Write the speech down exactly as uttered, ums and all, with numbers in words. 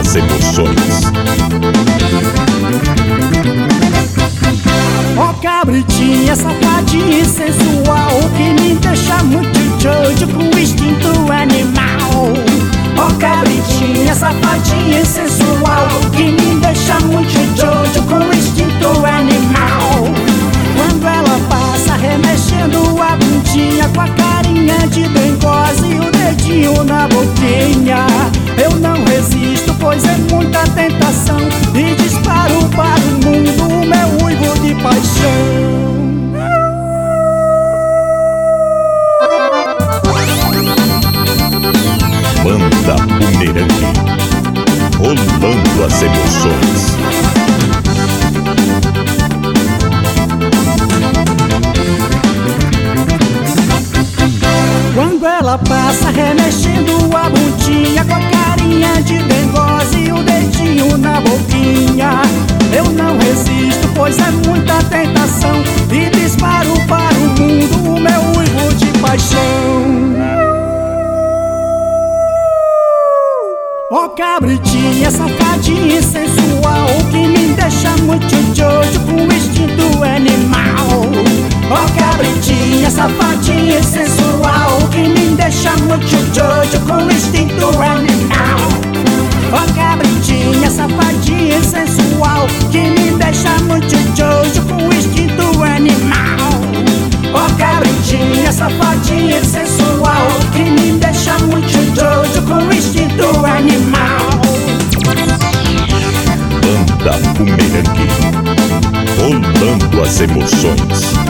as emoções. Ó cabritinha, safadinha e sensual, que me deixa muito doido com o instinto animal. Ó cabritinha, safadinha e sensual, que me deixa muito doido com o instinto animal. Quando ela passa remexendo a bundinha, com a carinha de dengosa e o dedinho na boquinha, eu não resisto, pois é muita tentação, e disparo para o mundo o meu uivo de paixão. Banda Bumerangue, rolando as emoções. Quando ela passa remexendo a bundinha, com a carinha de dengosa e o dedinho na boquinha, eu não resisto, pois é muita tentação, e disparo para o mundo o meu uivo de paixão. Ó cabritinha, safadinha e sensual, que me deixa muito doido com o instinto animal. Ó cabritinha, safadinha e sensual, que me deixa muito doido com o instinto animal. Ó cabritinha, safadinha e sensual, que me deixa muito doido com o instinto animal. Ó cabritinha, safadinha e sensual, que me deixa muito doido com o instinto animal. Banda Bumerangue, rolando as emoções.